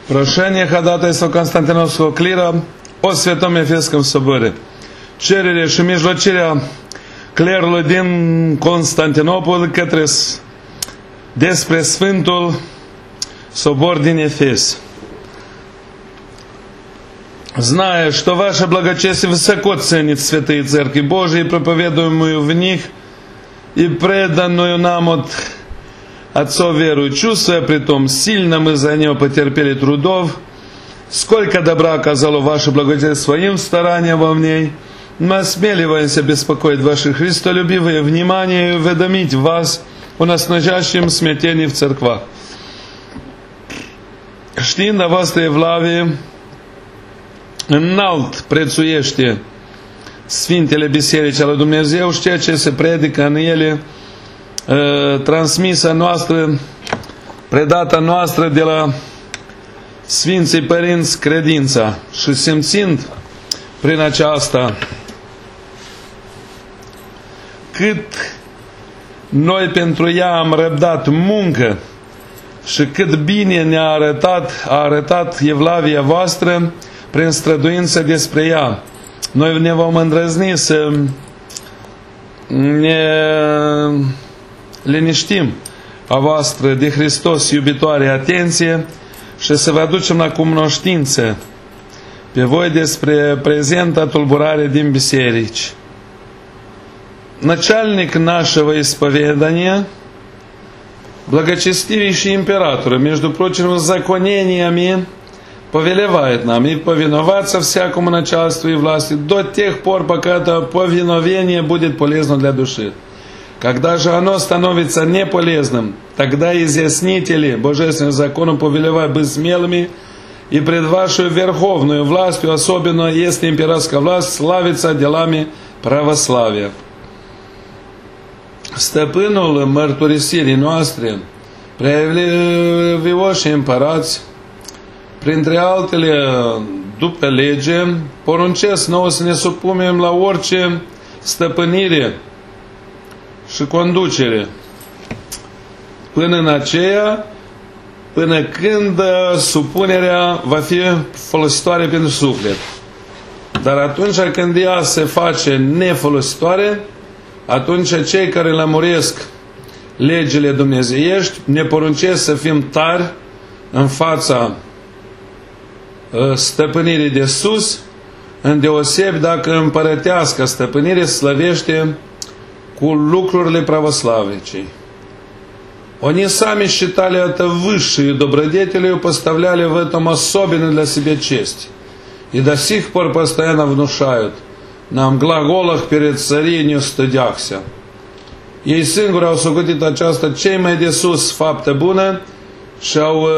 Прошение ходатайства Константиновского клира о Святом Ефесском соборе. Cerere și mijlocirea clerului din Constantinopol despre Sfântul Собор din Ефес. Зная, что ваше благочестие высоко ценит святые церкви Божии, проповедуемую в них и преданную нам от отцов веру, чувствуя при том, сильно мы за него потерпели трудов, сколько добра оказало ваше благочестие своим старанием во ней, мы осмеливаемся беспокоить ваше христолюбивое внимание и уведомить вас о настоящем смятении в церквах. Știind a voastră evlavie, înalt prețuiește Sfintele Biserici ale Dumnezeu și ceea ce se predică în ele, transmisă noastră, predata noastră de la Sfinții Părinți credința și simțind prin aceasta cât noi pentru ea am răbdat muncă și cât bine ne-a arătat evlavia voastră prin străduință despre ea, noi ne vom îndrăzni să ne liniștim a voastră de Hristos iubitoare atenție și să vă aducem la cunoștință pe voi despre prezenta tulburare din biserici. Начальник нашего исповедания, благочестивейший император, между прочим законениями, повелевает нам и повиноваться всякому начальству и власти до тех пор, пока это повиновение будет полезно для души. Когда же оно становится неполезным, тогда изъяснители божественным законом повелевают быть смелыми и пред вашей верховной властью, особенно если императорская власть славится делами православия. Stăpânul mărturisirii noastre, preavioși împărați, printre altele, după lege, poruncesc nouă să ne supunem la orice stăpânire și conducere, până când supunerea va fi folositoare pentru suflet. Dar atunci când ea se face nefolositoare, atunci cei care lămuresc legile dumnezeiești ne poruncesc să fim tari în fața stăpânirii de sus, îndeosebi dacă împărătească stăpânire slăvește cu lucруrile православичей. Они сами считали это высшей добродетелью и поставляли в этом особенную для себя честь. И до сих пор постоянно внушают нам глаголах перед царей не stădeaxă. Ei singuri au socotit aceasta cei mai de sus faptă bună și au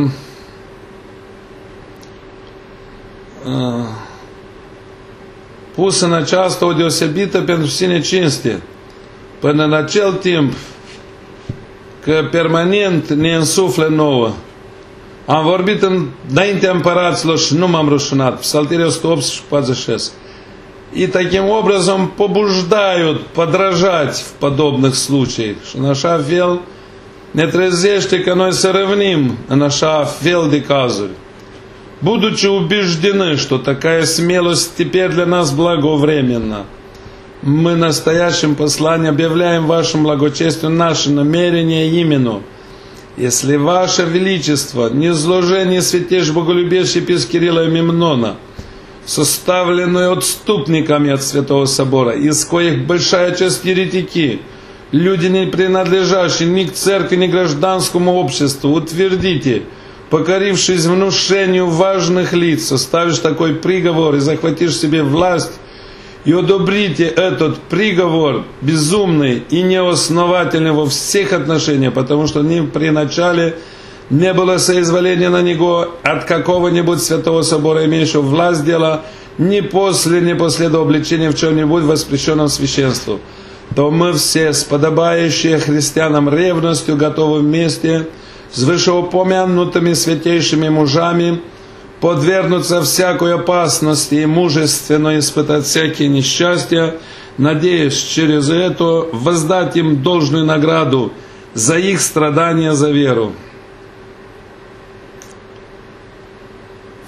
pus în aceasta o deosebită pentru sine cinste, până în acel timp că permanent ne însuflă nouă. Am vorbit înaintea împăraților și nu m-am rușinat. Psaltirea 186. И таким образом побуждают подражать в подобных случаях. Și în așa fel ne trezește că noi să răvnim în așa fel de cazuri. Будучи убеждены, что такая смелость теперь для нас благовременна, мы настоящим посланием объявляем вашему благочестию наше намерение именно. Если ваше величество, низложение святейшего боголюбившего епископа Кирилла и Мемнона, составленную отступниками от Святого Собора, из коих большая часть еретики, люди, не принадлежащие ни к церкви, ни к гражданскому обществу, утвердите, покорившись внушению важных лиц, составишь такой приговор и захватишь себе власть, и одобрите этот приговор безумный и неосновательный во всех отношениях, потому что ни при начале не было соизволения на него от какого-нибудь Святого Собора, имеющего власть дела, ни после до обличения в чем-нибудь воспрещенном священству, то мы все, с подобающей христианам ревностью, готовы вместе с вышеупомянутыми святейшими мужами подвергнуться всякой опасности и мужественно испытать всякие несчастья, надеясь через это воздать им должную награду за их страдания за веру.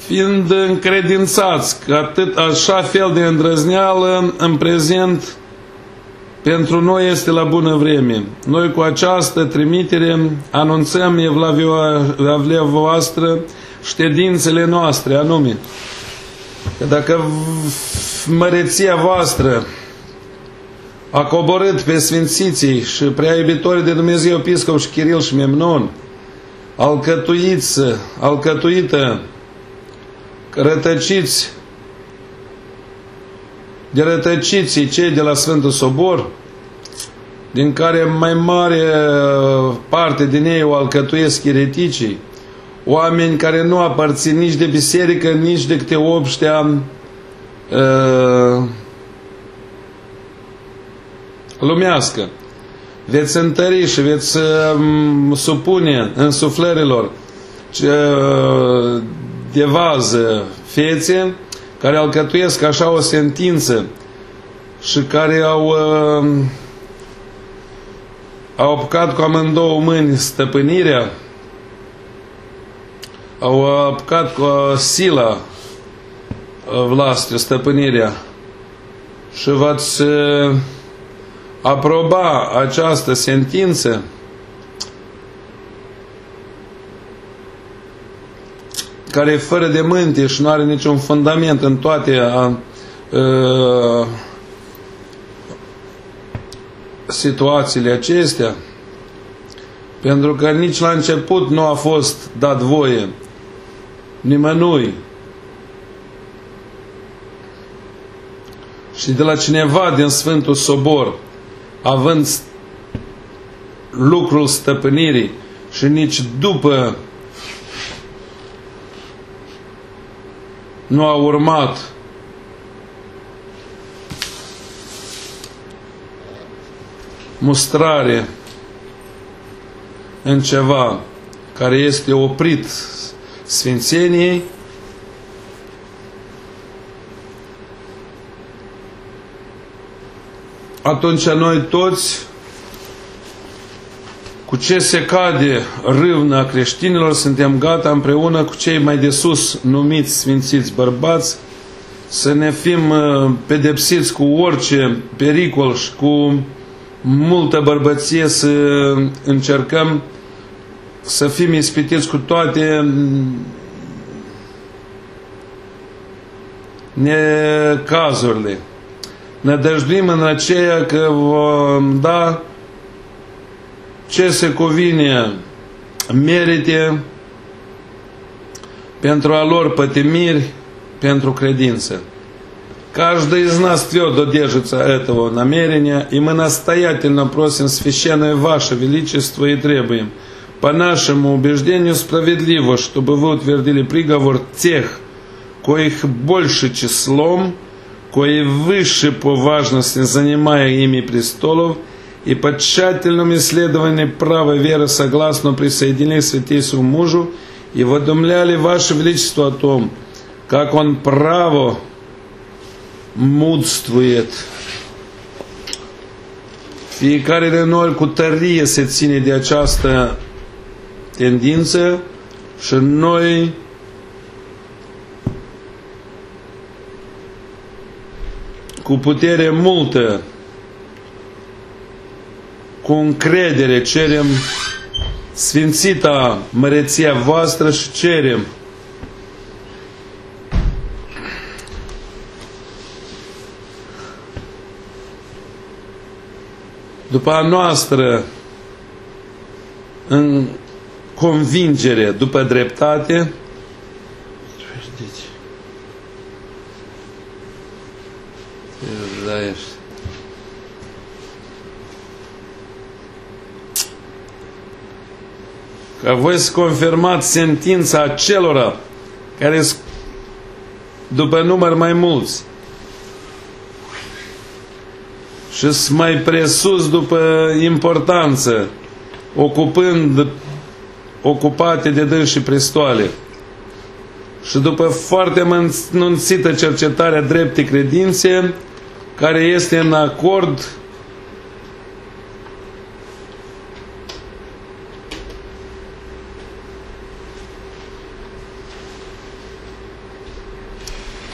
fiind încredințați că așa fel de îndrăzneală în prezent pentru noi este la bună vreme. Noi cu această trimitere anunțăm evlavia voastră ședințele noastre, anume că dacă măreția voastră a coborât pe sfințiții și prea iubitorii de Dumnezeu Episcop și Chiril și Memnon, alcătuită, rătăciții cei de la Sfântul Sobor, din care mai mare parte din ei o alcătuiesc ereticii, oameni care nu aparțin nici de biserică, nici de câte obștea lumească. Veți întări și veți supune însuflărilor de vază fețe care alcătuiesc așa o sentință și care au apucat cu amândouă mâini stăpânirea, au apucat cu sila vlastă stăpânirea și v-ați aproba această sentință, care e fără de mântie și nu are niciun fundament în toate situațiile acestea, pentru că nici la început nu a fost dat voie nimănui și de la cineva din Sfântul Sobor, având lucrul stăpânirii, și nici după nu a urmat mustrare în ceva care este oprit sfințeniei, atunci noi toți, cu ce se cade râvna creștinilor, suntem gata împreună cu cei mai de sus numiți sfințiți bărbați să ne fim pedepsiți cu orice pericol și cu multă bărbăție să încercăm să fim ispitiți cu toate necazurile. Ne dăjduim în aceea că vom da ce se cuvine merite pentru a lor pătimiri, pentru cрединță. Каждый из нас твердо держится этого намерения, и мы настоятельно просим Священное Ваше Величество и требуем, по нашему убеждению справедливо, чтобы вы утвердили приговор тех, коих больше числом, кои выше по важности, занимая ими престолов, и по тщательном исследовании права веры согласно присоединили святейшему мужу и уведомляли Ваше Величество о том, как он право mudствует. Fiecare de noi cu tărie se ține de această tendință și noi cu putere multă, cu încredere cerem sfințita măreția voastră și cerem după a noastră în convingere, după dreptate, ca voi să confirmați sentința acelora care sunt după număr mai mulți și sunt mai presus după importanță, ocupate de dânsii prestoale, și după foarte mănunțită cercetarea dreptei credințe, care este în acord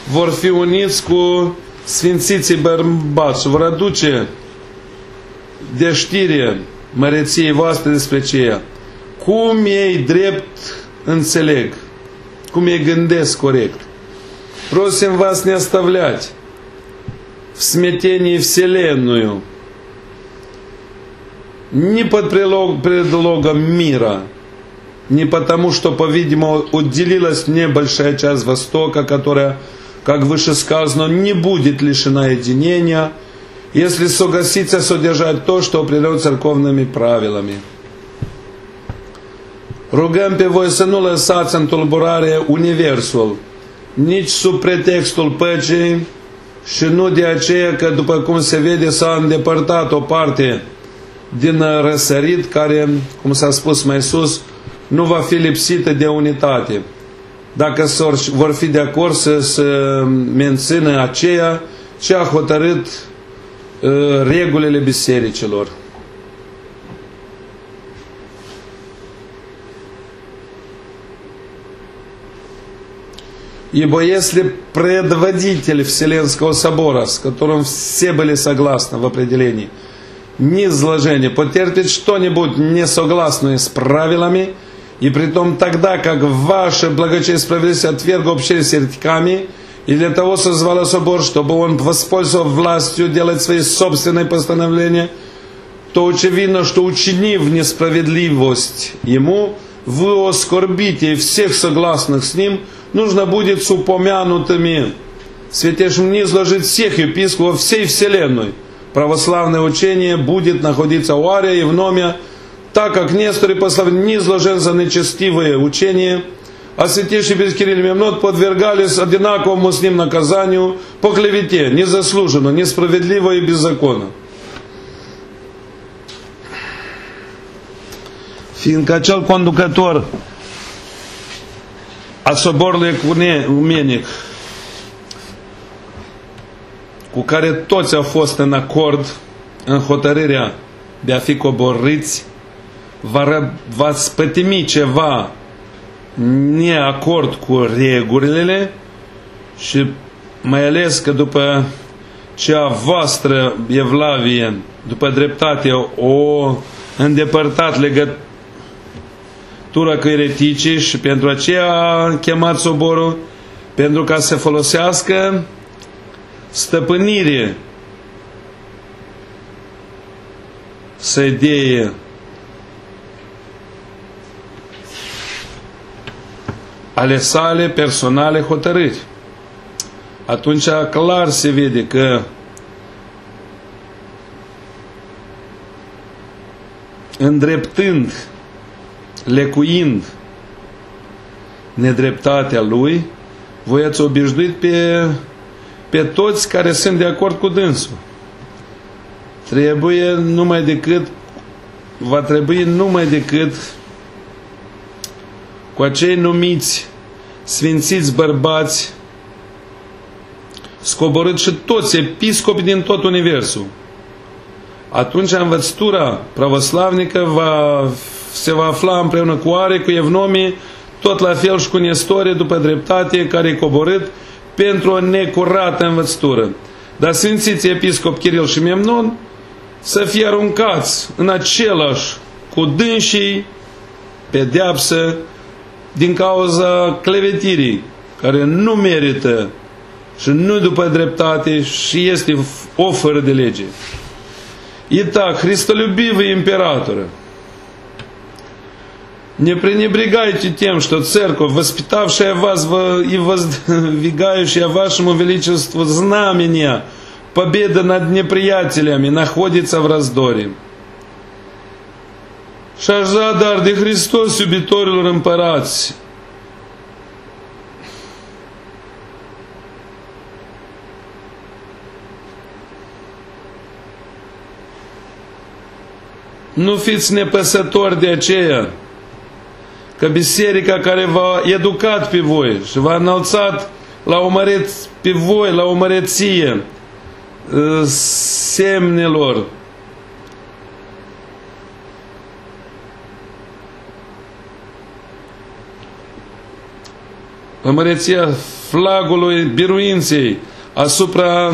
vor fi uniți cu sfințiții bărbați și vor aduce de știre măreției voastre despre ceea. Cum ei drept înțeleg, cum ei gândesc corect. Просим вас не оставлять в смятении Вселенную не под предлогом мира, не потому, что, по-видимому, уделилась мне большая часть Востока, которая, как выше сказано, не будет лишена единения, если согласится содержать то, что определено церковными правилами. Rugăm pe voi să nu lăsați în tulburare universul, nici sub pretextul păcii și nu de aceea că, după cum se vede, s-a îndepărtat o parte din răsărit care, cum s-a spus mai sus, nu va fi lipsită de unitate. Dacă vor fi de acord să mențină aceea ce a hotărât regulile bisericilor. Ибо если предводитель Вселенского собора, с которым все были согласны в определении низложения, потерпит что-нибудь несогласное с правилами, и притом тогда, как ваше благочестие и справедливость отверг общение с еретиками, и для того созвало собор, чтобы он воспользовал властью делать свои собственные постановления, то очевидно, что учинив несправедливость ему, вы оскорбите всех согласных с ним. Нужно будет с упомянутыми святейшим низложить всех епископов всей вселенной. Православное учение будет находиться у Ария и в Номе, так как Нестор и Пославин низложен за нечестивые учения, а святейший епископ Кирилл и Мемнон подвергались одинаковому с ним наказанию по клевете, незаслуженно, несправедливо и беззаконно. Fiindcă acel conducător a soborului ecumenic cu care toți au fost în acord în hotărârea de a fi coborâți, va spătimi ceva neacord cu regulile și mai ales că după cea voastră evlavie, după dreptate, o îndepărtat legătură cu ereticii și pentru aceea a chemat soborul pentru ca să folosească stăpânire să idee ale sale personale hotărâri. Atunci clar se vede că îndreptând, lecuind nedreptatea lui, voi ați obișnuit pe toți care sunt de acord cu dânsul. Va trebui numai decât cu acei numiți sfințiți bărbați scoborât și toți episcopi din tot universul. Atunci învățătura pravoslavnică se va afla împreună cu Arie, cu Evnomii, tot la fel și cu Nestorie, după dreptate, care e coborât pentru o necurată învățătură. Dar sfințiții episcop Kiril și Memnon să fie aruncați în același cu dânsii pedeapsă din cauza clevetirii, care nu merită și nu după dreptate și este o fără de lege. Итак, христолюбивый император, не пренебрегайте тем, что церковь, воспитавшая вас и воздвигающая вашему величеству знамения победы над неприятелями, находится в раздоре. Шахзадар de Hristos, iubitorilor împărați, nu fiți nepăsători de aceea că biserica care v-a educat pe voi și v-a înălțat pe voi la o măreție semnelor la măreția flagului biruinței asupra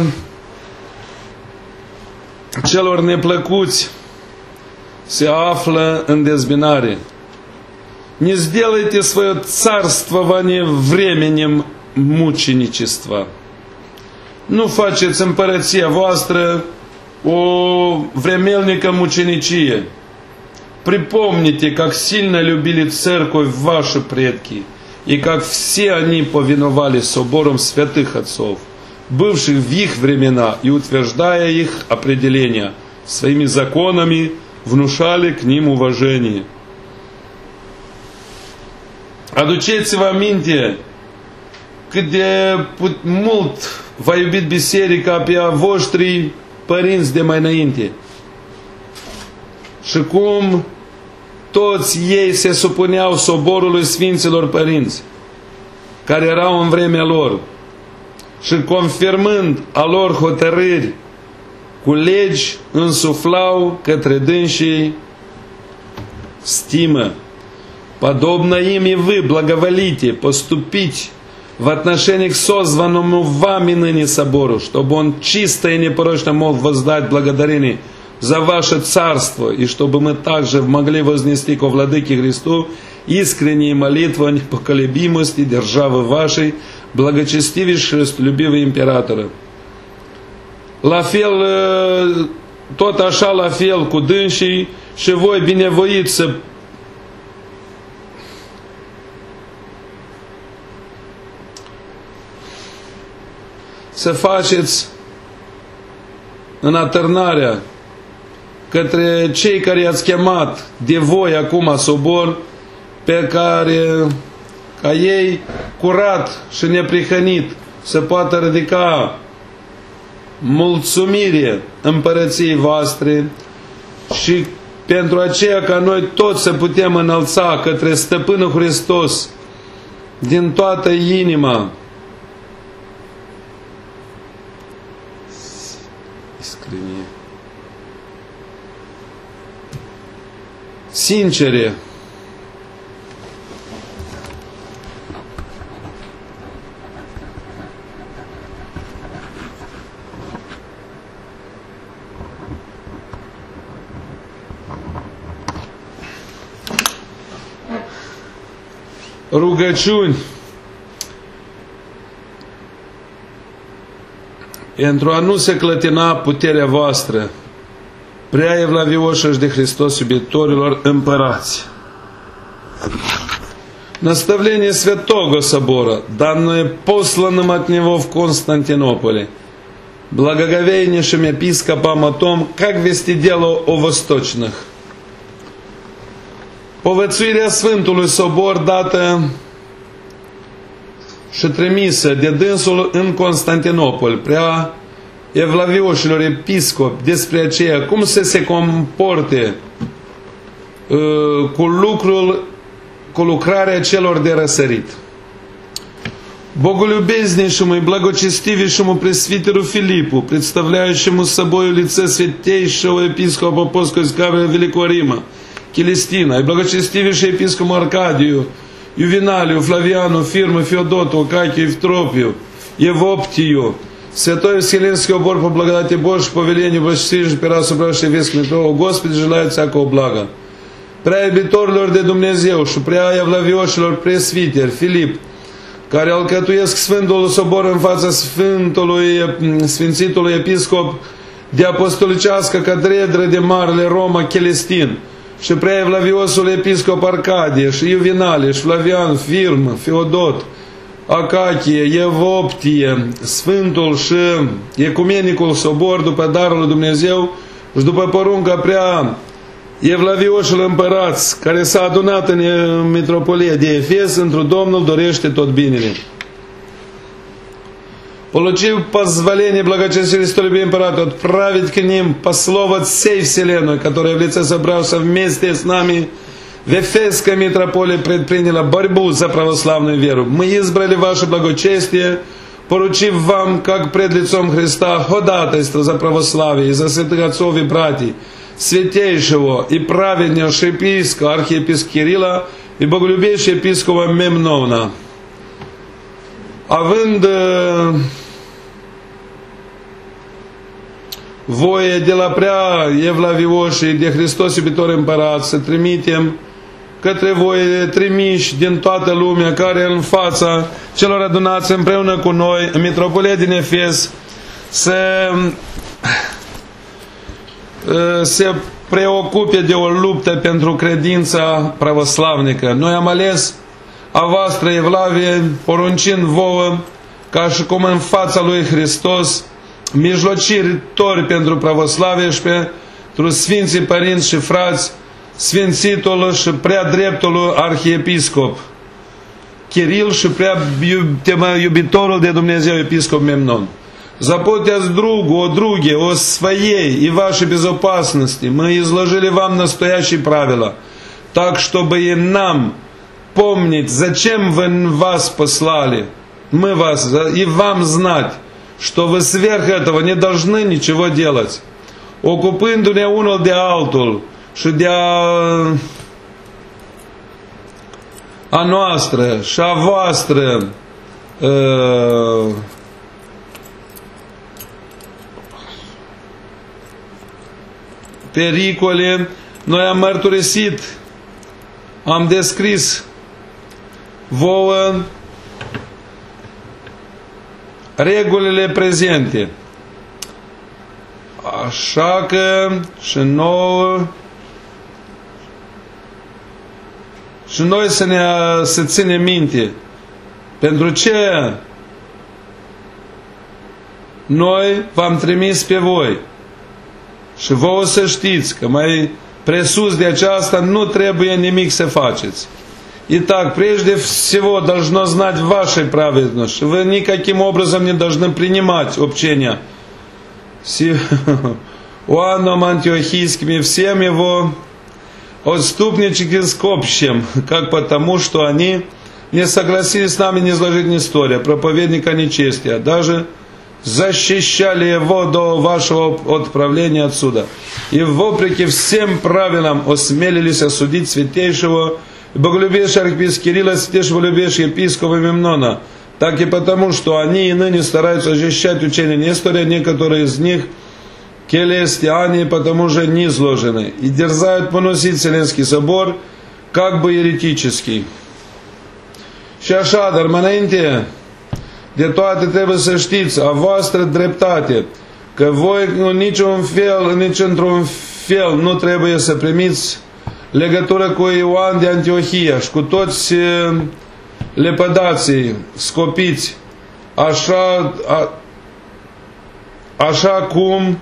celor neplăcuți se află în dezbinare. Не сделайте свое царствование временем мученичества. Nu faceți împărăția voastră o vremelnică mucenicie. Припомните, как сильно любили церковь ваши предки, и как все они повиновались соборам святых отцов, бывших в их времена, и, утверждая их определения своими законами, внушали к ним уважение. Aduceți-vă aminte cât de mult v-a iubit biserica pe a voștri părinți de mai înainte. Și cum toți ei se supuneau soborului Sfinților Părinți, care erau în vremea lor, și confirmând a lor hotărâri cu legi, însuflau către dânsii stimă. Подобно им и вы благоволите поступить в отношении к созванному вами ныне собору, чтобы он чисто и непорочно мог воздать благодарение за ваше царство, и чтобы мы также могли вознести ко Владыке Христу искренние молитвы о непоколебимости державы вашей, благочестивейшего любивого императора. La fel, tot așa la fel cu dânsii, și voi binevoiți să faceți în atârnarea către cei care i-ați chemat de voi acum sobor, pe care ca ei curat și neprihănit să poată ridica mulțumire împărăției voastre, și pentru aceea ca noi toți să putem înălța către Stăpânul Hristos din toată inima sincere rugăciuni pentru a nu se clătina puterea voastră, prea evlavioșă de Hristos iubitorilor împărați. Наставление Святого Собора, данное посланным от него в Константинополе, благоговейнейшим епископам о том, как вести дело о восточных. Povățuirea Sfântului Sobor dată și trimisă de dânsul în Constantinopol, prea evlavioșilor episcopi, despre aceea cum să se comporte cu lucrarea celor de răsărit. Боголюбезнейшему и благочестивейшему пресвитеру Филиппу, представляющему собой лице святейшего епископа Апостольского Великого Рима, Келестина, и благочестивейшему епископу Аркадию, Ювеналию, Флавиану, Фирму, Феодоту, Акакию, Евтропию, Евоптию, Святой Вселенский обор по благодати Божьей, по велению благочестивейшего пера собравшего весь Христова, Господи, желает всякого блага. Prea iubitorilor de Dumnezeu și prea evlavioșilor presviteri Filip, care alcătuiesc Sfântul Sobor în fața Sfințitului Episcop de Apostolicească Catedră de Marele Roma Celestin, și prea evlaviosul Episcop Arcadie și Juvenalie și Flavian, Firmă, Feodot, Acachie, Evoptie, Sfântul și Ecumenicul Sobor, după darul lui Dumnezeu și după porunca prea evlavioșul împărați, care s-a adunat în mitropolie de Efes, într-o Domnul dorește tot binele. Получив позволение благочестивого столь императора отправить к ним послов от всей вселенной, которые в лице собравшись вместе с нами в Эфесской митрополии предприняла борьбу за православную веру. Мы избрали ваше благочестие, поручив вам, как пред лицом Христа, ходатайство за православие и за святых отцов и братьев, святейшего и праведнейшего епископа, архиепископа Кирилла и боголюбейшего епископа Мемновна. având voie de la prea evlavioșii de Hristos iubitor împărat să trimitem către voi trimiși din toată lumea care în fața celor adunați împreună cu noi în Mitropolia din Efes să se preocupe de o luptă pentru credința pravoslavnică. Noi am ales a voastră evlavie poruncind vouă ca și cum în fața lui Hristos mijlocitori pentru pravoslavie și pentru Sfinții Părinți și Frați, Sfințitul și prea dreptul Arhiepiscop Chiril și prea iubitorul de Dumnezeu Episcop Memnon. Заботясь другу о друге, о своей и вашей безопасности, мы изложили вам настоящие правила, так, чтобы и нам помнить, зачем вы вас послали, мы вас, и вам знать, что вы сверх этого не должны niciего делать. Ocupându-ne unul de altul și de a noastră și a voastră pericole, noi am mărturisit, am descris vouă regulile prezente. Așa că și noi să ținem minte pentru ce noi v-am trimis pe voi. Și vouă să știți că mai presus de aceasta nu trebuie nimic să faceți. Итак, прежде всего должно знать вашей праведность. Вы никаким образом не должны принимать общение с Иоанном Антиохийским и всем его отступническим общим, как потому, что они не согласились с нами не изложить ни история, проповедника нечестия, даже защищали его до вашего отправления отсюда. И вопреки всем правилам осмелились осудить святейшего и боголюбивейшего архиепископа Кирилла, святейшего любящего епископа Мемнона, так и потому, что они и ныне стараются защищать учение Нестора, некоторые из них келестиане, потому же не изложены, и дерзают поносить Вселенский собор, как бы еретический. Și așa, dar mai înainte de toate trebuie să știți a voastră dreptate, că voi nici într-un fel nu trebuie să primiți legătură cu Ioan de Antiohia și cu toți lepădații, scopiți, așa cum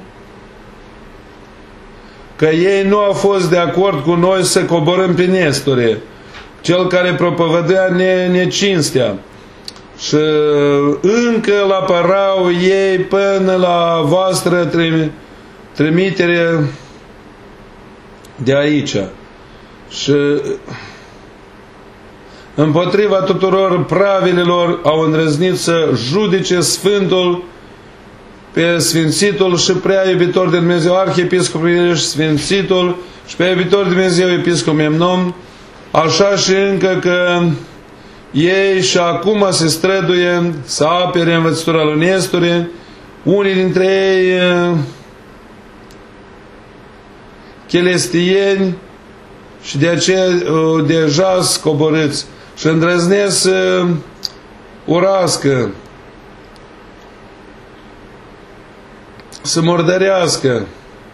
că ei nu au fost de acord cu noi să coborâm pe Nestore, cel care propovădea necinstea. Și încă îl apărau ei până la voastră trimitere de aici. Și împotriva tuturor pravilelor au îndrăznit să judece Sfântul pe Sfințitul și prea iubitor de Dumnezeu Arhiepiscop și Sfințitul și prea iubitor de Dumnezeu Episcop Memnon, așa și încă că ei și acum se străduie să apere învățătura lui Nestore, unii dintre ei chelestieni și de aceea deja scoborâți și îndrăznesc să urască, să murdărească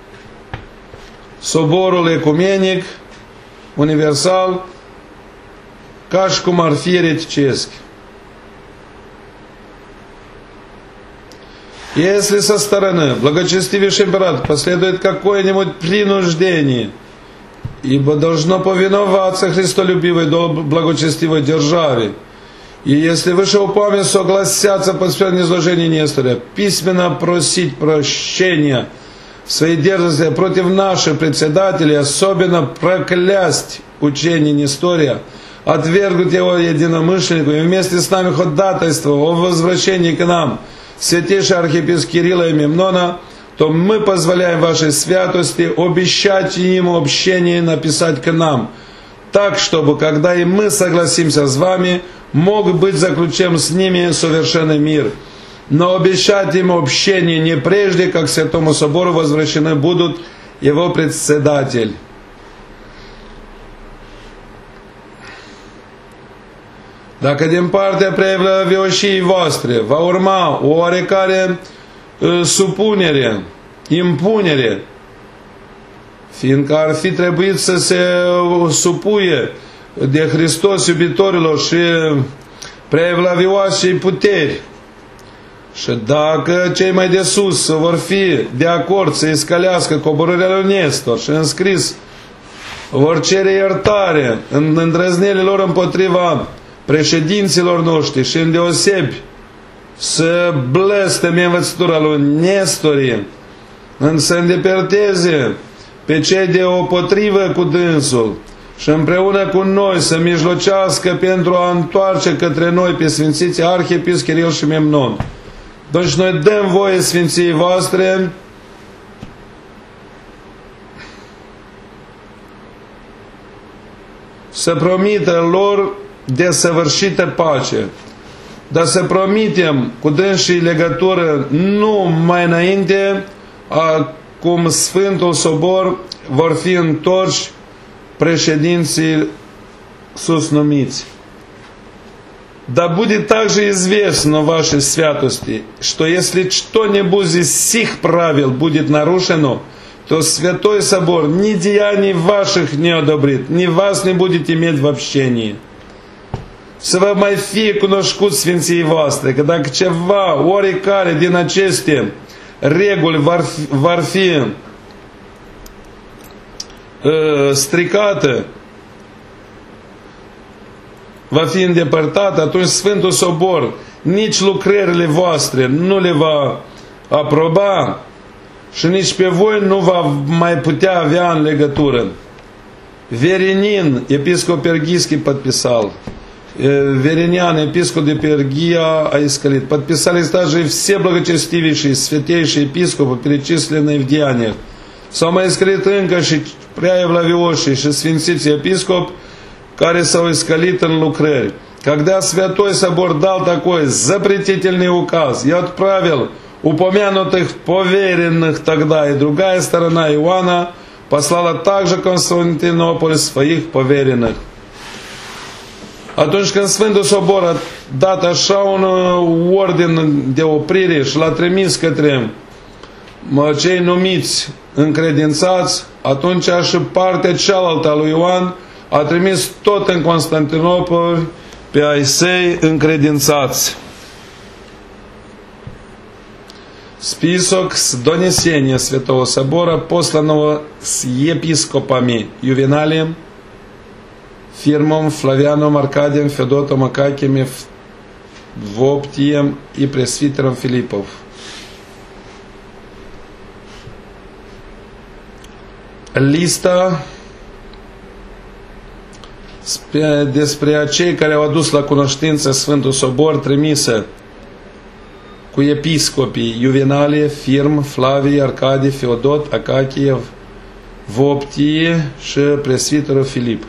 soborul ecumenic universal ca și cum ar fi ereticesc. Если со стороны благочестивейший император последует какое-нибудь принуждение, ибо должно повиноваться христолюбивой благочестивой державе, и если вышеупомянутые согласятся под изложение Нестора письменно просить прощения в своей дерзости против наших председателей, особенно проклясть учение Нестория, отвергнуть его единомышленников и вместе с нами ходатайство о возвращении к нам святейшего архиепископа Кирилла и Мемнона, то мы позволяем вашей святости обещать им общение написать к нам, так, чтобы, когда и мы согласимся с вами, Могут быть заключен с ними совершенный мир. Но обещать им общение не прежде, как Святому Собору возвращены будут его председатель. Dacă din partea preavlăvioșii voastre va urma o oarecare supunere, impunere, fiindcă ar fi trebuit să se supuie de Hristos iubitorilor și preavlăvioșii puteri, și dacă cei mai de sus vor fi de acord să-i scălească coborârea lui Nestor și înscris vor cere iertare în îndrăznelile lor împotriva președinților noștri și îndeosebi să blesteme învățătura lui Nestorie, să îndepărteze pe cei deopotrivă cu dânsul și împreună cu noi să mijlocească pentru a întoarce către noi pe Sfințiții Arhiepiscop Chiril și Memnon. Deci noi dăm voie Sfinției voastre să promită lor desăvârșită pace, dar să promitem cu dânsii legătură nu mai înainte cum Sfântul Sobor vor fi întorși președинții sus numiți. Да будет также известно вашей святости, что если что-нибудь из сих правил будет нарушено, то Святой Собор ни деяний ваших не одобрит, ни вас не будет иметь в общении. Să vă mai fie cunoscut Sfinții voastre că dacă ceva, oricare din aceste reguli vor fi stricată, va fi îndepărtat, atunci Sfântul Sobor nici lucrările voastre nu le va aproba și nici pe voi nu va mai putea avea în legătură. Verenin, episcop Пергийский, подписал. Верениан, епископ de Пергия, Аискалит. Подписались также все благочестивейшие, святейшие епископы, перечисленные в деяниях. S-au mai scris încă și preaevlavioșii și sfințiți episcop care s-au iscălit în lucrări. Когда Святой Собор дал такой запретительный указ и отправил упомянутых поверенных тогда, и другая сторона Иоанна послала также в Константинополь своих поверенных. Atunci când Sfântul Sobor a dat așa un ordin de oprire și l-a trimis către cei numiți încredințați, atunci și partea cealaltă a lui Ioan a trimis tot în Constantinopol pe ai săi încredințați. Список с донесения Святого Собора, посланного с епископами Ювеналием, Фирмом, Флавианом, Аркадием, Федотом, Акакием, Воптием и пресвитером Филиппов. Lista despre acei care au adus la cunoștință Sfântul Sobor trimisă cu episcopii Juvenalie, Firm, Flavie, Arcadie, Feodot, Акакиев, Воптие și presviterul Filip.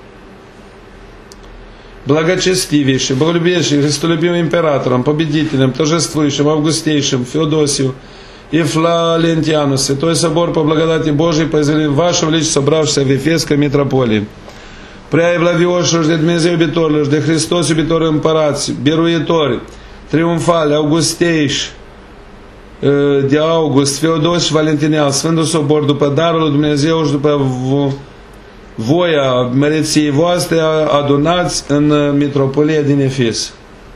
Благочестивейшим, боголюбейшим, христолюбивым императором, победителем, торжествующим, августейшим, Феодосию и Флавентиану, Святой Собор по благодати Божией произвели в вашем личном собравшемся в Ефесской митрополии. Преаевлавиоши, de Dumnezeu iubitorilor, de Hristos iubitor împărați, biruitori, triumfali, augusteiși, de August, Feodos și Valentinian, Sfântul Sobor, după darul lui Dumnezeu și după voia măreției voastre, adunați în mitropolia din Efes.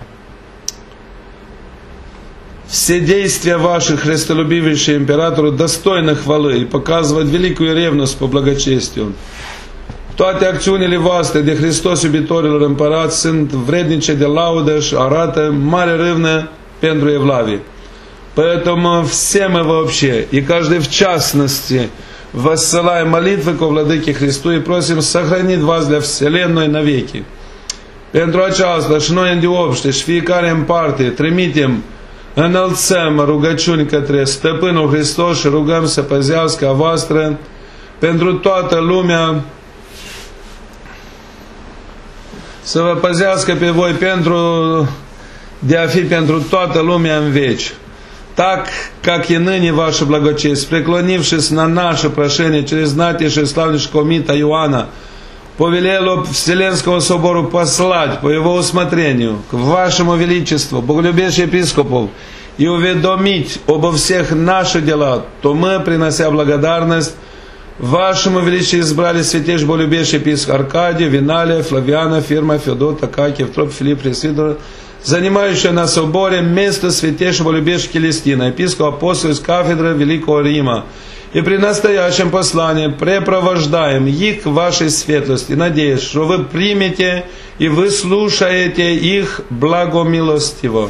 Все действия ваших, христолюбивейшие императору, достойны хвалы и показывают великую ревность по благочестию. Toate acțiunile voastre de Hristos iubitorilor împărați sunt vrednice de laudă și arată mare râvnă pentru evlavie. Поэтому все мы вообще, и каждый в частности, воссылаем молитвы ко Владыке Христу и просим сохранить вас для Вселенной навеки. Pentru aceasta și noi îndeopște și fiecare în parte trimitem, înălțăm rugăciuni către Stăpânul Hristos și rugăm să păzească a voastră pentru toată lumea să vă păzească pe voi de a fi pentru toată lumea în веч. Так, как и ныне ваше благочестие, преклонившись на наше прошение через знатейшее славнейшего мита Иоанна, повелело Вселенского собору послать по его усмотрению к вашему величеству, боголюбящих епископов, и уведомить обо всех наших делах, то мы, принося благодарность, вашему величию избрали святейших боголюбящих епископов Аркадия, Виналия, Флавиана, Фирма, Феодота, Акакия, Евтроп, Филипп, Пресвитера, занимающего на соборе место святейшего боголюбящего Келестина, епископа апостола из кафедры Великого Рима. И при настоящем послании препровождаем их к вашей светлости, надеюсь, что вы примете и выслушаете их благомилостиво.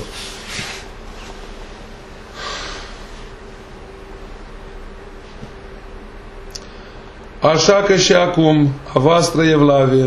Așa că și acum, a voastră evlavie,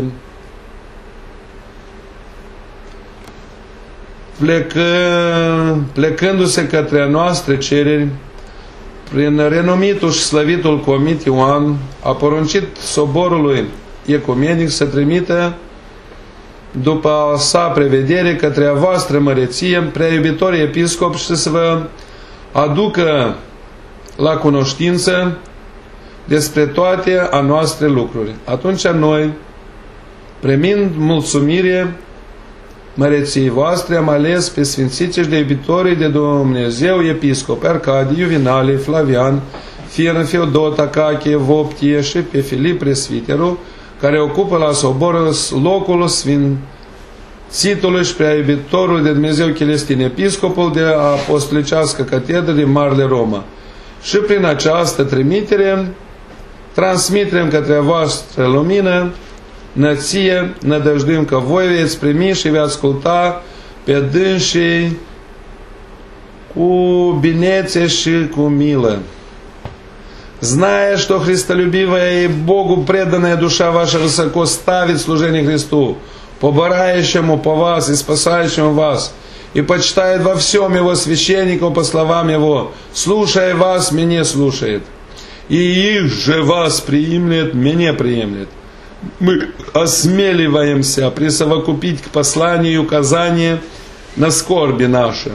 plecându-se către a noastre cereri, prin renumitul și slăvitul comit Ioan, a poruncit soborului ecumenic să trimită după a sa prevedere către a voastră măreție, prea iubitorii episcop, și să vă aducă la cunoștință despre toate a noastre lucruri. Atunci noi, premind mulțumire măreției voastre, am ales pe sfințiți și de iubitorii de Dumnezeu episcopi Arcadie, Vinalie, Flavian, Firm, Feodot, Acachie, Voptie și pe Filip Presviteru, care ocupă la sobor locul sfințitului și prea iubitorul de Dumnezeu Celestin, episcopul de apostolicească catedră din Marele Roma. Și prin această trimitere transmitem către voastră lumină, năție, nădăjduim că voi veți primi și veți asculta pe dânsii cu binețe și cu milă. Зная, что христолюбивая и Богу преданная душа ваша высоко ставит служение Христу, поборающему по вас и спасающему вас, и почитает во всем Его священников по словам Его, слушая вас, меня слушает, и их же вас приимлет, меня приемлет. Мы осмеливаемся присовокупить к посланию и указания на скорби наши.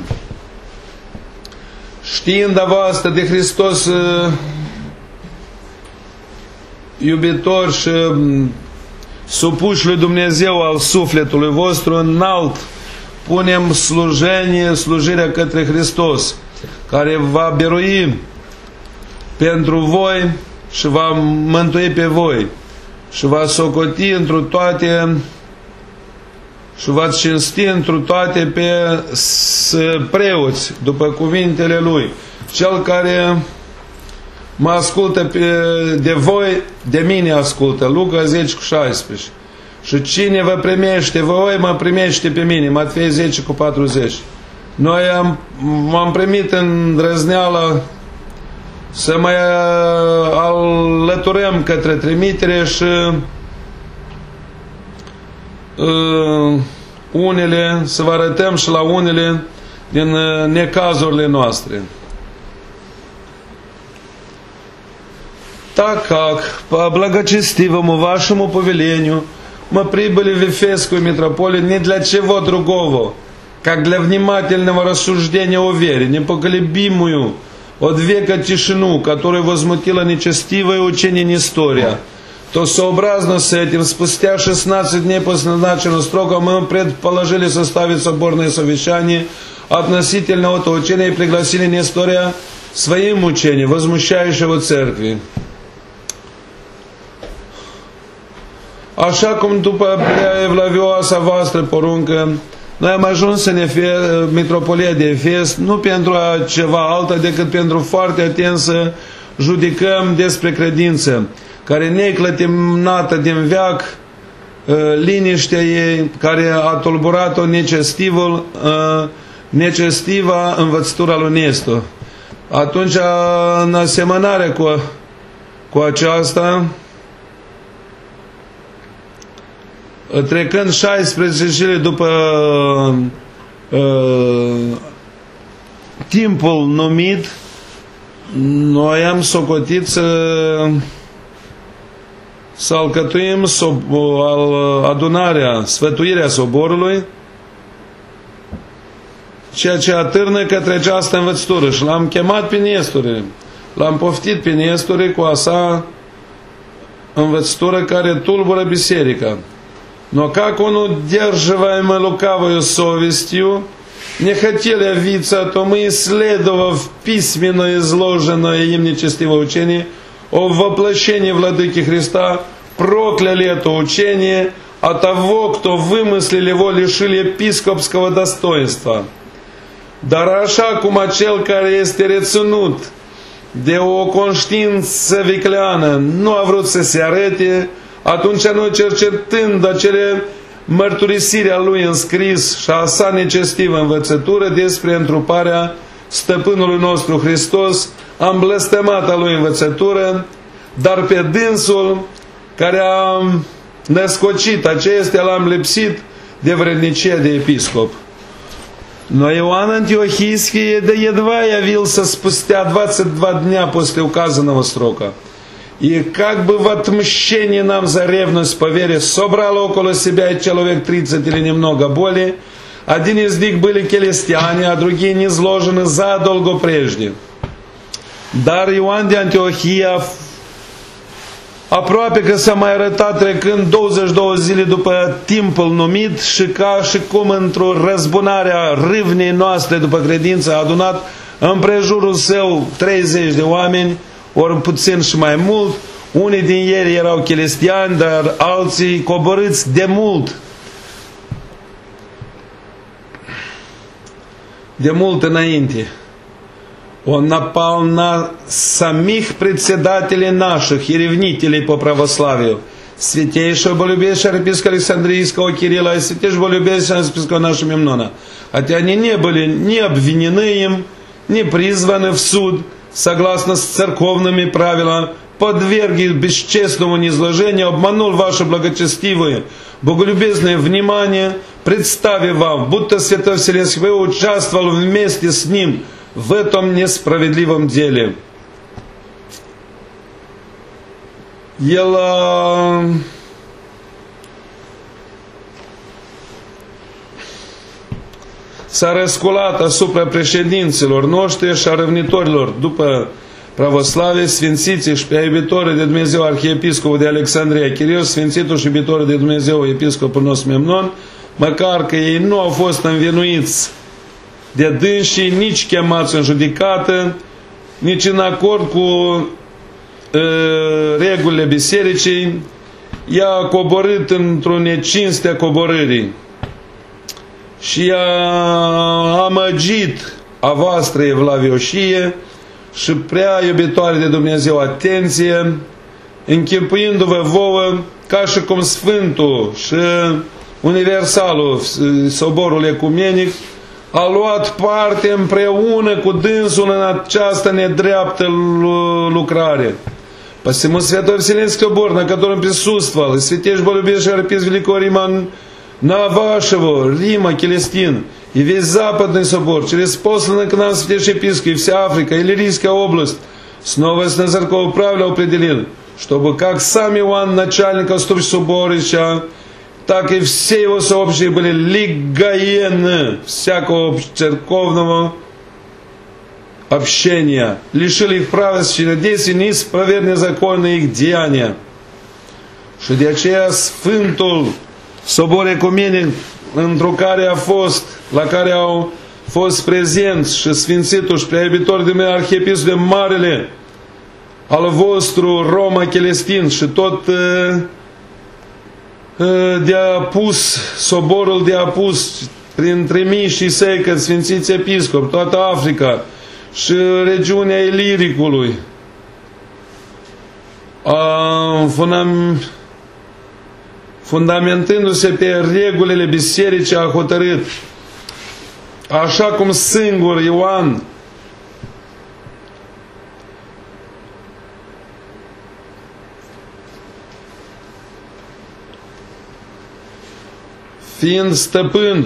Știind a voastră de Hristos iubitor și supuși lui Dumnezeu al sufletului vostru, înalt punem slujirea către Hristos, care va birui pentru voi și va mântui pe voi și va socoti întru toate și va cinsti întru toate pe preoți după cuvintele Lui. Cel care mă ascultă de voi, de mine ascultă. Luca 10:16. Și cine vă primește voi, mă primește pe mine. Matfei 10:40. Noi m-am primit în drăzneală să mai alăturăm către trimitere și unele, să vă arătăm și la unele din necazurile noastre. Так как, по благочестивому вашему повелению, мы прибыли в Ефесскую митрополию не для чего другого, как для внимательного рассуждения о вере, непоколебимую от века тишину, которую возмутило нечестивое учение Нестория, то сообразно с этим, спустя 16 дней после назначенного срока, мы предположили составить соборное совещание относительно этого учения и пригласили Нестория своим учением, возмущающего церкви. Așa cum după prea evlavioasa voastră poruncă, noi am ajuns în mitropolia de Efes, nu pentru ceva altă decât pentru foarte atent să judecăm despre credință, care neclătimnată din veac, liniștea ei, care a tulburat-o necestiva învățătura lui Nestor. Atunci, în asemănare cu aceasta, trecând 16 zile după timpul numit, noi am socotit să alcătuim adunarea, sfătuirea soborului, ceea ce atârnă către această învățătură. Și l-am chemat pe Nestore, l-am poftit pe Nestore cu a sa învățătură care tulbură biserica. Но как он удерживаемо лукавою совестью не хотели явиться, то мы, исследовав письменно изложенное им нечестивое учение о воплощении Владыки Христа, прокляли это учение, а того, кто vымыslil его, lишили episcopского достоинства. Dar așa cum acel care este reținut de o conștiință vicleană nu a vrut să se arăte, atunci noi, cercetând acele mărturisiri a lui în scris și a sa necestivă învățătură despre întruparea stăpânului nostru Hristos, am blestemat a lui învățătură, dar pe dânsul care a născocit acestea l-am lipsit de vrednicia de episcop. Но Иоанн Антиохийский едва явился спустя 22 дня после указанного срока. И как бы в отмщение нам за ревность по вере собрал около себя человек 30 или немного более. Один из них были келестяне, а другие низложены задолго прежде. Dar Ioan de Antiohia aproape că s-a mai arătat trecând 22 zile după timpul numit și ca și cum într-o răzbunare a râvnei noastre după credință a adunat împrejurul său 30 de oameni, ori puțin și mai mult. Unii din ei erau chelestiani, dar alții coborâți de mult înainte. Он напал на самих председателей наших и ревнителей по православию, святейшего болюбейшего епископа Александрийского Кирилла и святейшего болюбейшего епископа нашего Мемнона. Хотя они не были ни обвинены им, ни призваны в суд, согласно с церковными правилами, подверги бесчестному низложению, обманул ваше благочестивое, боголюбезное внимание, представив вам, будто Святой Вселенский вы участвовал вместе с ним в этом несправедливом деле. El s-a răsculat asupra președinților noștri și a răvnitorilor după pravoslavie, sfințiții și pe iubitorii de Dumnezeu arhiepiscopul de Alexandria Chiril, sfințitul și iubitorii de Dumnezeu episcopul nostru Memnon, măcar că ei nu au fost învinuiți de dânsii, nici chemați în judecată, nici în acord cu regulile bisericii, i-a coborât într-o necinste a coborârii și a amăgit a voastră evlavioșie și prea iubitoare de Dumnezeu atenție, închipuindu-vă vouă ca și cum Sfântul și Universalul Soborul Ecumenic a luat parte împreună cu dânsul în această недреaptă lucrare. Посему Святой Вселенский собор, на котором присутствовал и святейший болюбейший архиепископ Великого Рима Навашева, Рима, Келестин, и весь Западный собор, через посланный к нам святейший епископ и вся Африка, Иллирийская область, снова на церковное правило определил, чтобы как сам Иоанн, начальник соборища, так и все его сообщники были лигаены всякого церковного общения, lишили их права чродействия, не исправили законные их деяния. Și de aceea Sfântul Sobor Ecumenic, la care au fost prezenți și Sfințitul și preiubitori de mine arhiepiscop de Marele al vostru Roma Celestin și tot de apus, soborul de apus printre mii și secăt, Sfințiți Episcop, toată Africa și regiunea Iliricului, fundamentându-se pe regulile bisericii, a hotărât, așa cum singur Ioan fiind stăpân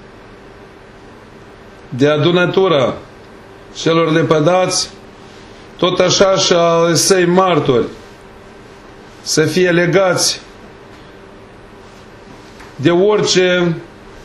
de adunătura celor lepădați, tot așa și al săi martori, să fie legați de orice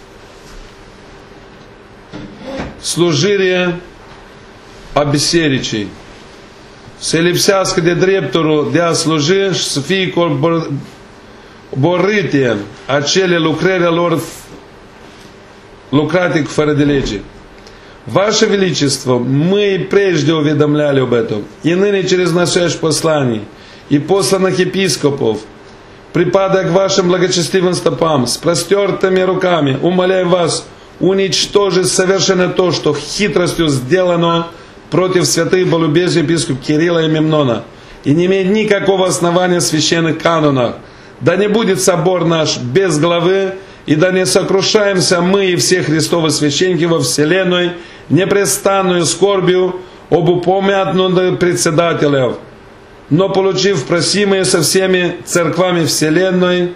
slujire a bisericii, să lipsească de dreptul de a sluji și să fie coborâte acele lucrări lor lucrate fără de lege. Ваше Величество, мы прежде уведомляли об этом, и ныне через наших посланий и посланных епископов, припадая к вашим благочестивым стопам, с простертыми руками, умоляем вас уничтожить совершенно то, что хитростью сделано против святых болюбежий епископ Кирилла и Мемнона, и не имеет никакого основания в священных канонах. Да не будет собор наш без главы, и да не сокрушаемся мы и все Христовы священники во вселенной непрестанную скорбью об упомянутых председателев, но получив просимые со всеми церквами вселенной,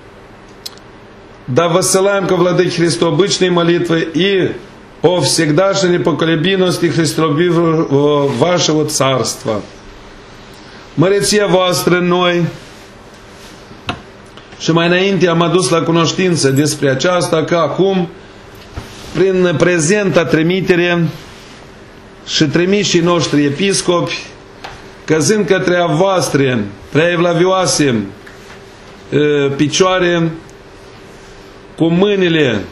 да воссылаем ко Владыке Христу обычные молитвы и о всегдашней непоколебимости Христолюбивого вашего царства. Măreția voastră noi, și mai înainte am adus la cunoștință despre aceasta, că acum, prin prezenta trimitere și trimișii noștri episcopi, căzând către a voastre prea evlavioase picioare, cu mâinile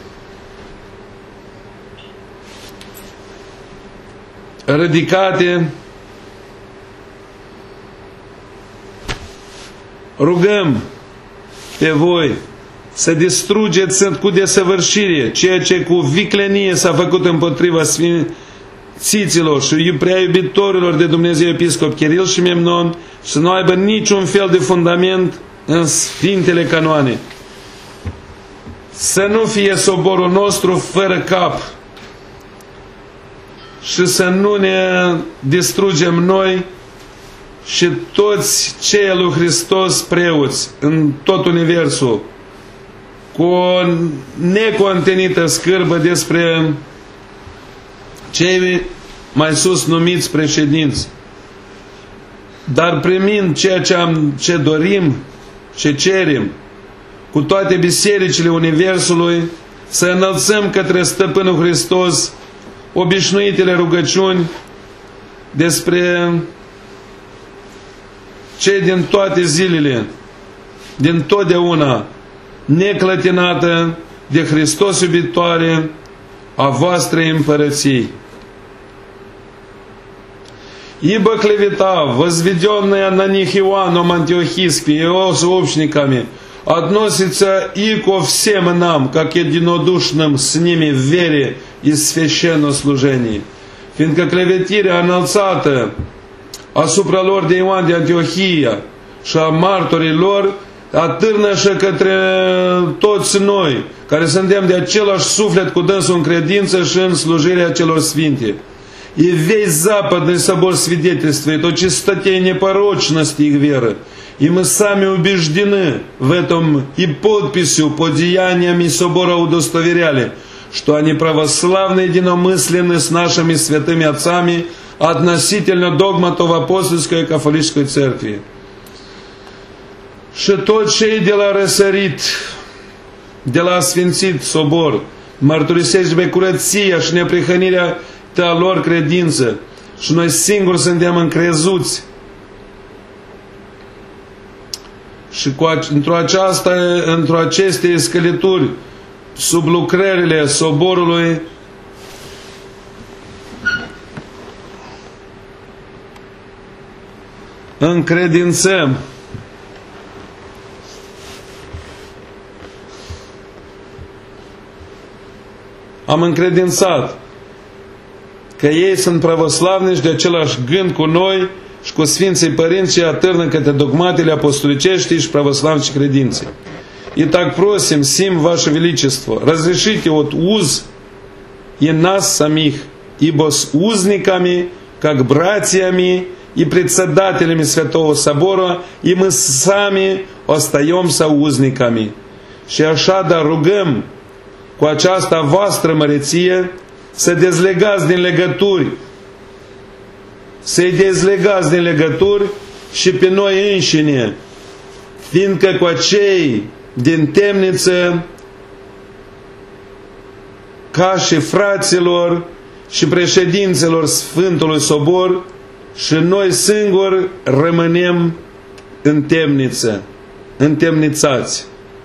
ridicate, rugăm pe voi să distrugeți cu desăvârșire ceea ce cu viclenie s-a făcut împotriva sfințiților și prea iubitorilor de Dumnezeu episcop Kiril și Memnon, și să nu aibă niciun fel de fundament în sfintele canoane. Să nu fie soborul nostru fără cap și să nu ne distrugem noi și toți cei lui Hristos preoți în tot universul, cu o necontenită scârbă despre cei mai sus numiți președinți, dar primind ceea ce dorim, ce cerem, cu toate bisericile universului, să înălțăm către Stăpânul Hristos obișnuitele rugăciuni despre cei din toate zilele, din totdeauna, neclătinată de Hristos iubitoare a voastrei împărății. Ибо клевета, возведенная на них Иоанном Антиохийским и его сообщниками, относится и ко всем нам, как единодушным с nimi в вере и священнослужении. Fiindcă clevetirea înălțată asupra lor de Ioan de Antiohia și a martorilor atârnă și către toți noi, care suntem de același suflet cu dânsul în credință și în slujirea celor sfinte. И весь западный собор свидетельствует о чистоте и непорочности их веры. И мы сами убеждены в этом и подписью под деяниями собора удостоверяли, что они православны единомысленны с нашими святыми отцами относительно догматов Апостольской и Католической Церкви. Și tot ce de la răsărit, de la sfințit sobor, mărturisește pe curăția și neprihănirea a lor credință, și noi singuri suntem încrezuți. Și într-o aceste scălituri, sub lucrările soborului, încredințăm am încredințat că ei sunt pravoslavni și de același gând cu noi și cu Sfinții Părinți și atârnă către dogmatele apostolicești și православной credințe. Итак, просим, сим, Ваше Величество, разрешите вот уз и нас самих, ибо с узниками, как братьями и председателями Святого Собора, и мы сами остаемся узниками. Și așadar rugăm cu aceasta voastră măreție să dezlegați din legături să-i dezlegați din legături și pe noi înșine, fiindcă cu acei din temniță, ca și fraților și președinților Sfântului Sobor, și noi singuri rămânem în temniță, întemnițați.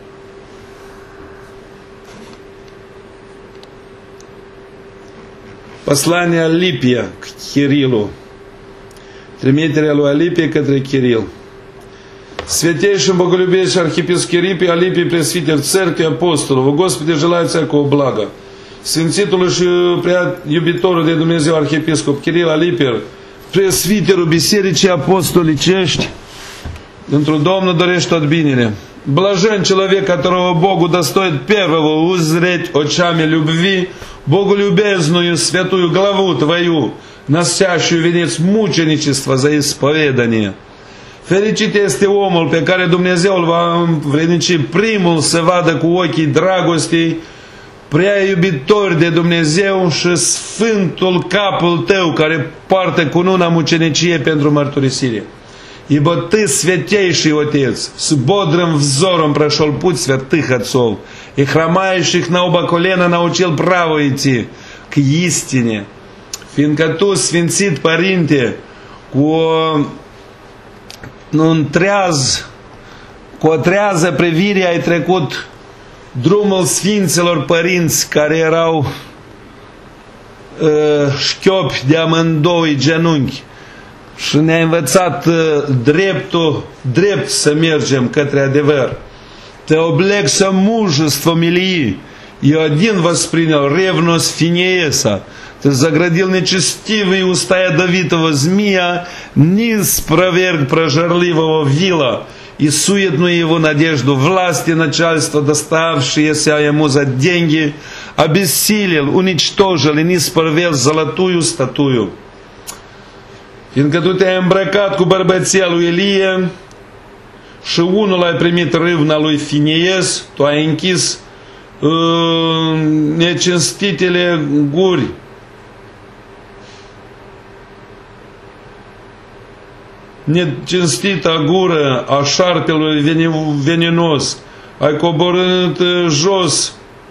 Послание Алипия к Кириллу. Тримiterea lui Alipie către Chiril. Святейшим боголюбейший архиепископ Кирипий, Алипий, пресвитер церкви апостолов, Господи, желаю церковь блага. Sfințitul și prea iubitorul de Dumnezeu arhiepiscop Chiril Alipier, presviterul Bisericii Apostolicești, într-un Domnul dorește tot binele. Блажен человек, которого Богу достоит первого узреть очами любви боголюбезную святую главу Твою, носящую венец мученичества за исповедание. Fericit este omul pe care Dumnezeu îl va învrednici primul să vadă cu ochii dragostei, prea iubitori de Dumnezeu, și sfântul capul tău care poartă cununa mucenicie pentru mărturisire. Ибо Ты, святейший Отец, с бодрым взором прошел путь святых отцов и хромающих на оба колена научил право идти к истине. Fiindcă Tu, Sfințit Părinte, cu o trează privire ai trecut drumul Sfinților Părinți care erau șchiopi de amândoi genunchi și ne-a învățat drept să mergem către adevăr. Ты облегся мужеством Ильи и один воспринял ревность Финееса. Ты заградил нечестивые уста ядовитого змея, низ проверг прожорливого вила и суетную его надежду власти начальства, доставшиеся ему за деньги, обессилел, уничтожил и низ провел золотую статую. Fiindcă Tu te-ai îmbrăcat cu bărbăția lui Ilie și unul ai primit râvna lui Finies, Tu ai închis necinstitele guri. Necinstita gură a șarpelui veninos, ai coborât jos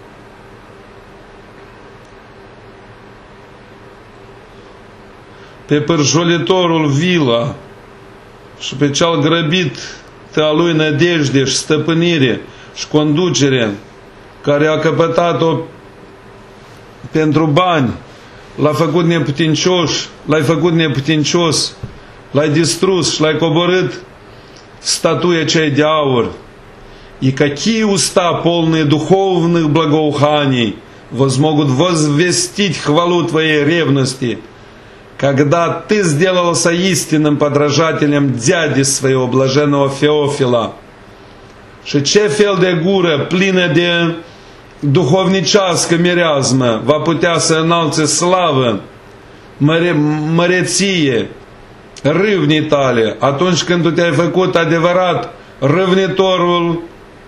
pe pârjolitorul vila și pe cel grăbit a lui nădejde și stăpânire și conducere, care a căpătat-o pentru bani, l-a făcut neputincios, l-ai distrus și l-ai coborât статуя чай de aur. И какие уста, полные духовных благоуханий, возмогут возвестить хвалу Твоей ревности, когда Ты сделался истинным подражателем дяди своего блаженного Феофила. Și ce fel de gură plină de duhovnicească mireazmă va putea să înalțe slavă, măreție, râvnii tale, atunci când Tu te-ai făcut adevărat râvnitorul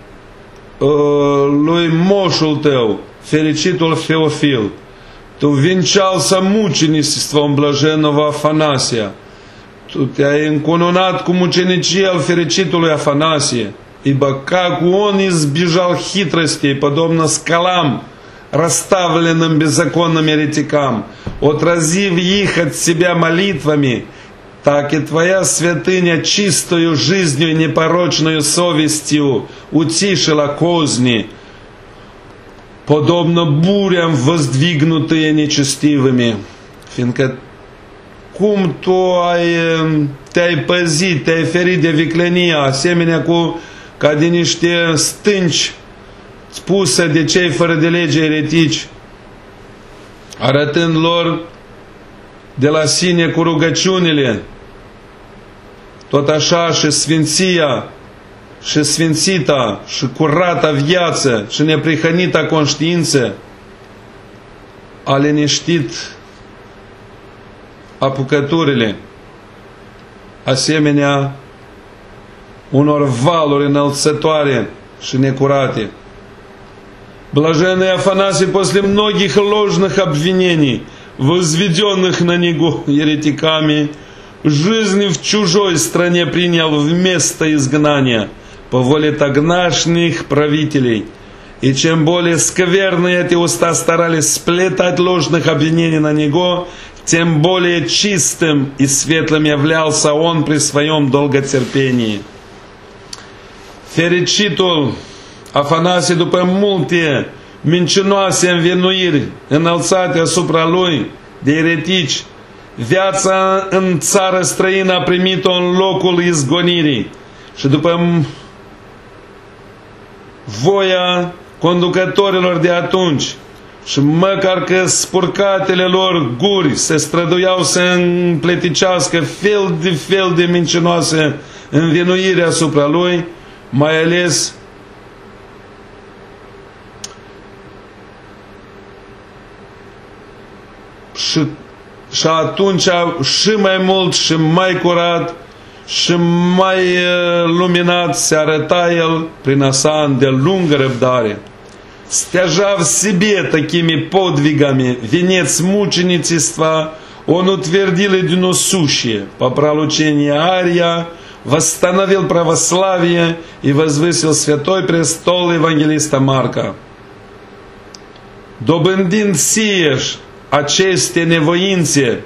lui moșul tău, fericitul Феофил. Tu венчался мученичеством блаженного Афанасия. Tu te-ai încununat cu mucenicie al fericitului Афанасия, ибо как он избежал хитростей, подобно скалам, расставленным беззаконным еретикам, отразив их от себя молитвами, так и Твоя святыня чистою жизнью и непорочною совестью утишила козни, подобно бурям, воздвигнутые нечестивыми. Fiindcă cum Tu te-ai păzit, te-ai ferit de viclenia, asemenea ca de niște stânci spuse de cei fără de lege eretici, arătând lor de la sine cu rugăciunile, tot așa și sfinția și sfințita și curata viață și neprihănita conștiință a liniștit apucăturile, asemenea unor valuri înălțătoare și necurate. Блаженный Афанасий после многих ложных обвинений, возведенных на него еретиками, жизнь в чужой стране принял вместо изгнания по воле тогдашних правителей. И чем более скверные эти уста старались сплетать ложных обвинений на него, тем более чистым и sветлым являлся он при своем долготерпении. Fericitul Afanasie, după multe mincinoase învinuiri înălțate asupra lui de eretici, viața în țară străină a primit-o în locul izgonirii și după voia conducătorilor de atunci, și măcar că spurcatele lor guri se străduiau să împleticească fel de mincinoase învinuiri asupra lui, mai ales și atunci și mai mult și mai curat și mai luminat se arăta el prin a sa îndelungă răbdare. Стяжав себе такими подвигами венец мученичества, он утвердил единосущее по пролучении Ария, восстановил православие и возвысил святой престол евангелиста Marca. Dobândind sieși aceste nevoințe,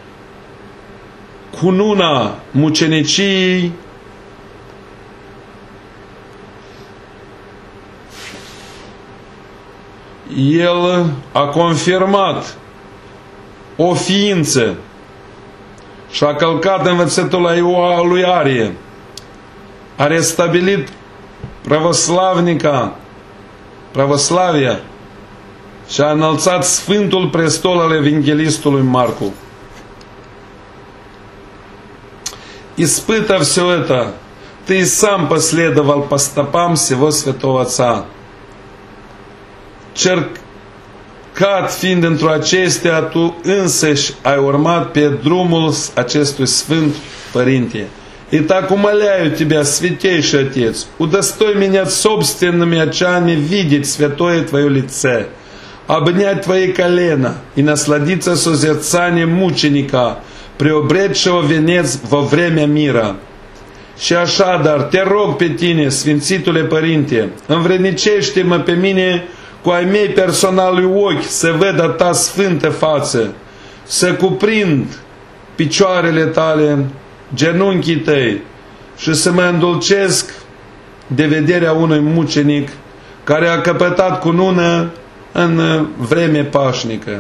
cununa muceniciei, el a confirmat o ființă și a călcat învățătul lui Arie, a restabilit pravoslavia și a înălțat Sfântul Prestol al Evanghelistului Marcu. Испытав все это, ты и сам последовал по стопам всего Святого Отца. Cercat fiind într-o acestea, tu însăși ai urmat pe drumul acestui Sfânt Părinte. Итак, умоляю тебя, Святейший Отец, удостой меня собственными очами видеть святое Твое лице, обнять Твои колена и насладиться созерцанием мученика, приобретшего венец во время mira. Și așadar, te rog pe tine, Sfințitule Părinte, învrednicește-mă pe mine cu ai mei personali ochi să văd a ta sfântă față, să cuprind picioarele tale, genunchii tăi și să mă îndulcesc de vederea unui mucenic care a căpătat cunună în vreme pașnică.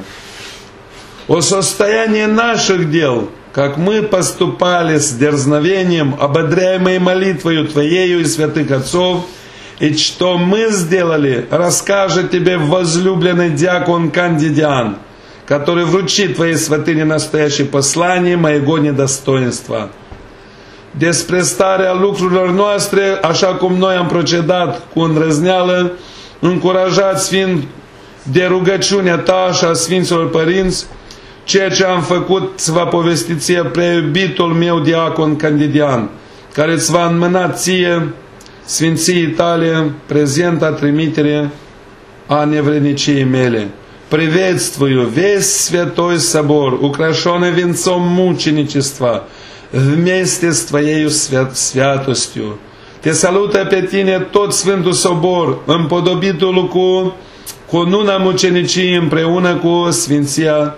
О состоянии наших дел, как мы поступали с дерзновением, ободряемые молитвою Твоею и святых отцов, и что мы сделали, расскажет тебе возлюбленный диакон Кандидиан, который вручит Твоей святыне настоящее послание моего недостоинства. Despre starea lucrurilor noastre, așa cum noi am procedat cu îndrăzneală, încurajați fiind de rugăciunea ta și a Sfinților Părinți, ceea ce am făcut îți va povesti ție preiubitul meu diacon Candidian, care îți va înmâna ție Sfinții tale prezenta trimitere a невредничией мele. Приветствую весь святой собор, украшенный венцом мученичества, вместе с Твоею святостью. Te salută pe tine tot Sfântul Sobor, împodobitul cu cununa muceniciei împreună cu Sfinția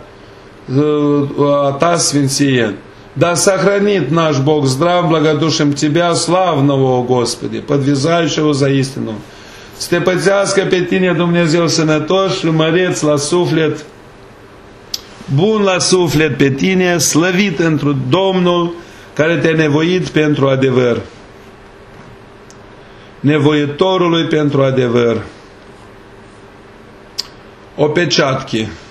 a ta Sfinție. Да сохранит наш Бог здрав, благодушим Тебя, славного, о Господи, подвязающего за истину. Să te păzească pe tine, Dumnezeu sănătos și măreț la suflet, bun la suflet pe tine, slăvit întru Domnul care te-a nevoit pentru adevăr. Nevoitorului pentru adevăr. Опечатки.